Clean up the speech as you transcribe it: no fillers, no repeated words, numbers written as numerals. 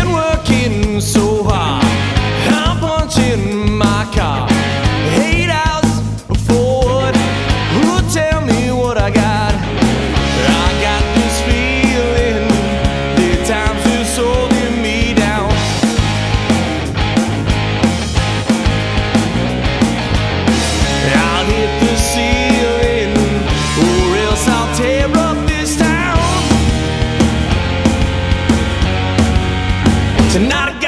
been working so hard. I'm punching my car 8 hours forward. Who'll tell me what I got? I got this feeling the time's just holding me down. I'll hit the ceiling or else I'll tear up this town. Tonight I